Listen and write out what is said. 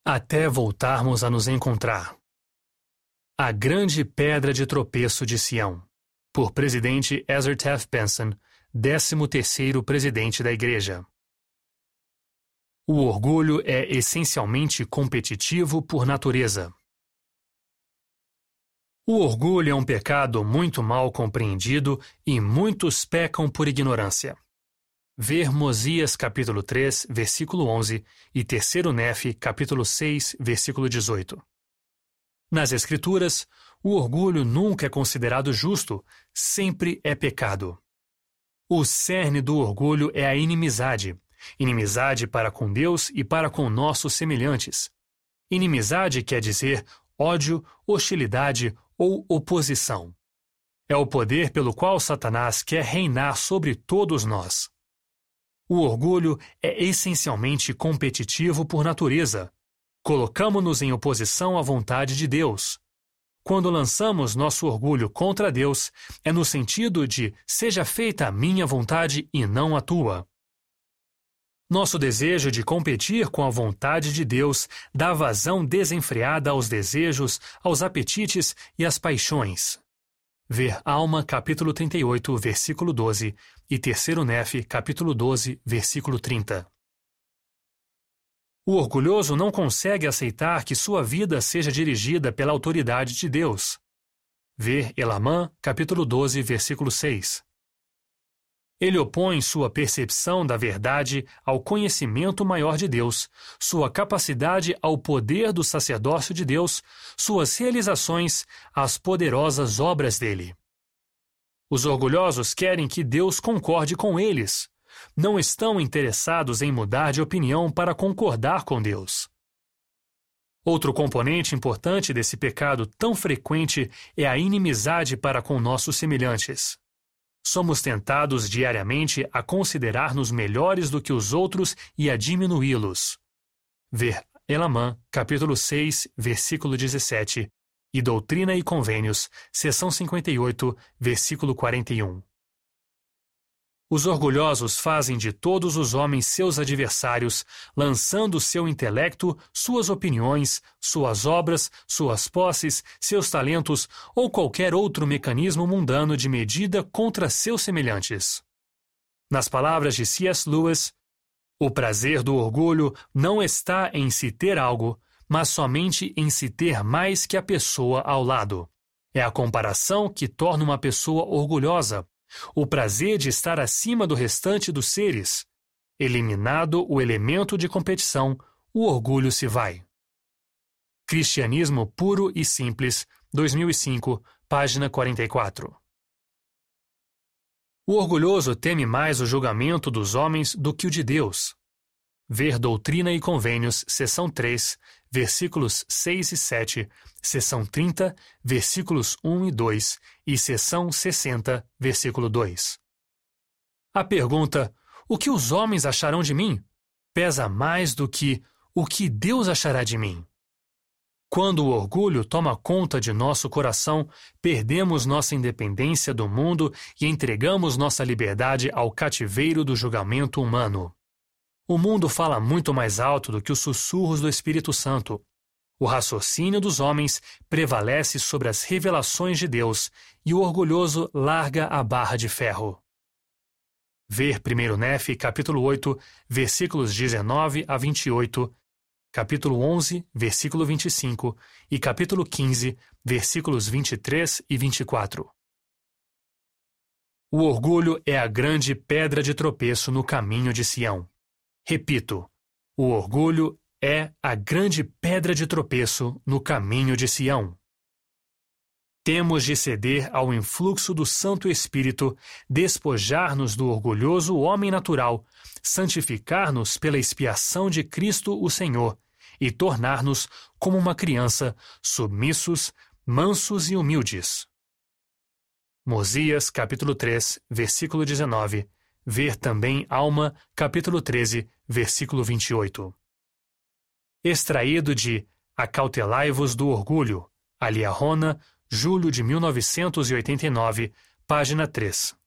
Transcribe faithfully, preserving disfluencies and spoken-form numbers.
até voltarmos a nos encontrar. A Grande Pedra de Tropeço de Sião, por Presidente Ezra Taft Benson, décimo terceiro Presidente da Igreja. O orgulho é essencialmente competitivo por natureza. O orgulho é um pecado muito mal compreendido e muitos pecam por ignorância. Ver Mosias capítulo três, versículo onze e terceiro Nefe capítulo seis, versículo dezoito. Nas Escrituras, o orgulho nunca é considerado justo, sempre é pecado. O cerne do orgulho é a inimizade, inimizade para com Deus e para com nossos semelhantes. Inimizade quer dizer ódio, hostilidade ou oposição. É o poder pelo qual Satanás quer reinar sobre todos nós. O orgulho é essencialmente competitivo por natureza. Colocamo-nos em oposição à vontade de Deus. Quando lançamos nosso orgulho contra Deus, é no sentido de seja feita a minha vontade e não a tua. Nosso desejo de competir com a vontade de Deus dá vazão desenfreada aos desejos, aos apetites e às paixões. Ver Alma, capítulo trinta e oito, versículo doze, e terceiro Nefe, capítulo doze, versículo trinta. O orgulhoso não consegue aceitar que sua vida seja dirigida pela autoridade de Deus. Ver Elamã, capítulo doze, versículo seis. Ele opõe sua percepção da verdade ao conhecimento maior de Deus, sua capacidade ao poder do sacerdócio de Deus, suas realizações às poderosas obras dele. Os orgulhosos querem que Deus concorde com eles. Não estão interessados em mudar de opinião para concordar com Deus. Outro componente importante desse pecado tão frequente é a inimizade para com nossos semelhantes. Somos tentados diariamente a considerar-nos melhores do que os outros e a diminuí-los. Ver Elamã, capítulo seis, versículo dezessete, e Doutrina e Convênios, seção cinquenta e oito, versículo quarenta e um. Os orgulhosos fazem de todos os homens seus adversários, lançando seu intelecto, suas opiniões, suas obras, suas posses, seus talentos ou qualquer outro mecanismo mundano de medida contra seus semelhantes. Nas palavras de C S Lewis, o prazer do orgulho não está em se ter algo, mas somente em se ter mais que a pessoa ao lado. É a comparação que torna uma pessoa orgulhosa. O prazer de estar acima do restante dos seres. Eliminado o elemento de competição, o orgulho se vai. Cristianismo Puro e Simples, dois mil e cinco, página quarenta e quatro. O orgulhoso teme mais o julgamento dos homens do que o de Deus. Ver Doutrina e Convênios, seção três, versículos seis e sete, seção trinta, versículos um e dois e seção sessenta, versículo dois. A pergunta, o que os homens acharão de mim, pesa mais do que o que Deus achará de mim. Quando o orgulho toma conta de nosso coração, perdemos nossa independência do mundo e entregamos nossa liberdade ao cativeiro do julgamento humano. O mundo fala muito mais alto do que os sussurros do Espírito Santo. O raciocínio dos homens prevalece sobre as revelações de Deus e o orgulhoso larga a barra de ferro. Ver primeiro Nefe, capítulo oito, versículos dezenove a vinte e oito, capítulo onze, versículo vinte e cinco e capítulo quinze, versículos vinte e três e vinte e quatro. O orgulho é a grande pedra de tropeço no caminho de Sião. Repito, o orgulho é a grande pedra de tropeço no caminho de Sião. Temos de ceder ao influxo do Santo Espírito, despojar-nos do orgulhoso homem natural, santificar-nos pela expiação de Cristo o Senhor e tornar-nos como uma criança, submissos, mansos e humildes. Mosias, capítulo três, versículo dezenove. Ver também Alma, capítulo treze, versículo vinte e oito. Extraído de Acautelai-vos do Orgulho, Aliarona, julho de mil novecentos e oitenta e nove, página três.